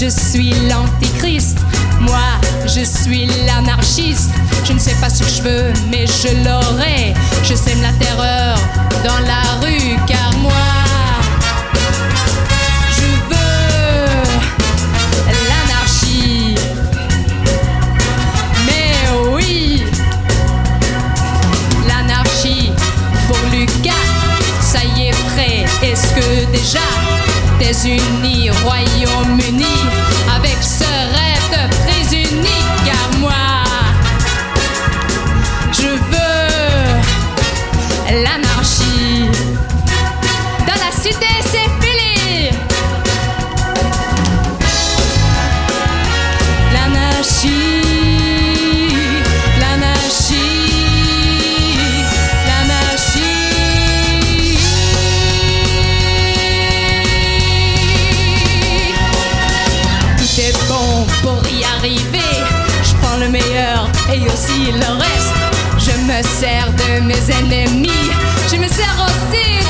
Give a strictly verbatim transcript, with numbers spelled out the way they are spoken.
je suis l'antéchrist. Moi, je suis l'anarchiste. Je ne sais pas ce que je veux, mais je l'aurai. Je sème la terreur dans la rue, car moi, je veux l'anarchie. Mais oui, l'anarchie pour Lucas, ça y est prêt. Est-ce que déjà t'es uni, Royaume-Uni, avec ce rêve très unique? Car moi, je veux l'anarchie. Dans la cité, c'est fini. L'anarchie, l'anarchie, l'anarchie. Tout est bon pour y arriver. Je prends le meilleur et aussi le reste. Je me sers de mes ennemis. Je me sers aussi